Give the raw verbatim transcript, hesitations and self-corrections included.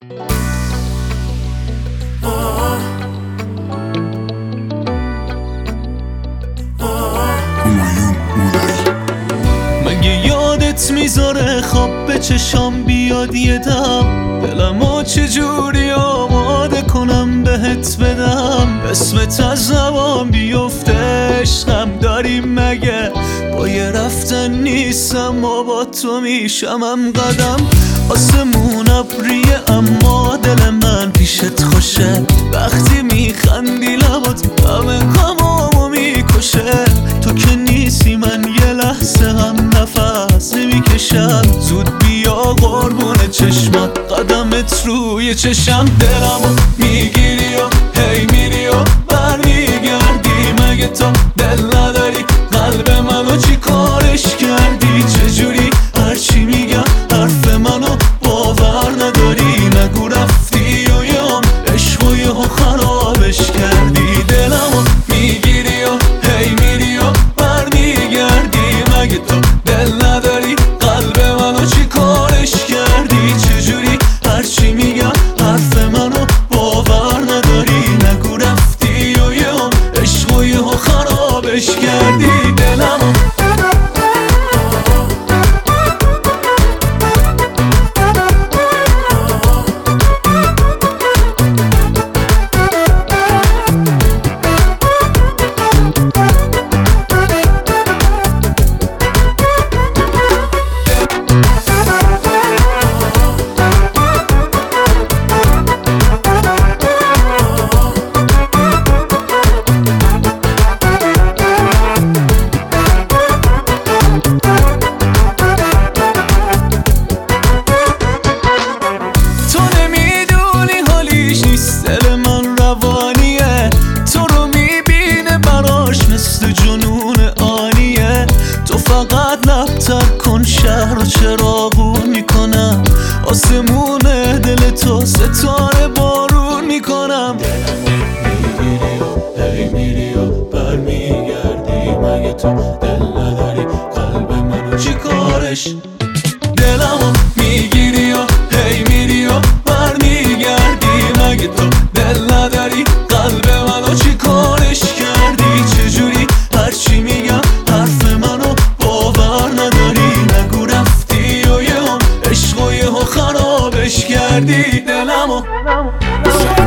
مگه یادت میذاره خواب به چشام بیاد یه دم، دلمو چجوری آماده کنم بهت بدم، اسمت از زبان بیفته عشقم داریم مگه، با یه رفتن نیستم و با تو میشمم قدم، آسمون ابریه اما دل من پیشت خوشه، وقتی میخندی لبات همه غمامو میکشه، تو که نیستی من یه لحظه هم نفس نمیکشم، زود بیا قربون چشمات قدمت روی چشم، دلمو میگیری و هی میری و برمیگردی، مگه تو دل نداری قلب منو چی کارش کردی، چجوری هرچی میگم حرف منو باور نداری، نگو رفتی و یام عشق و یهو خرابش کردی، دلمو میگیری و هی میری و برمیگردی، مگه تو دل نداری قلب منو چی کارش کردی، چجوری هرچی میگم حرف منو باور نداری، نگو رفتی و یهو عشق و یهو خرابش کردی، دلمو دل من روانیه، تو رو میبینه براش مثل جنون آنیه، تو فقط لبتر کن شهر و چراغون میکنم، آسمون دل تو ستاره بارون میکنم، میگیری و هی میری و برمیگردی، مگه تو دل نداری قلب منو چی کارش، دلمو میگیری و هی میری و برمیگردی، مگه تو دل نداری قلب منو چی کارش کردی، چجوری هرچی میگم حرف منو باور نداری، نگو رفتی و یهو عشق و یهو خرابش کردی، دلمو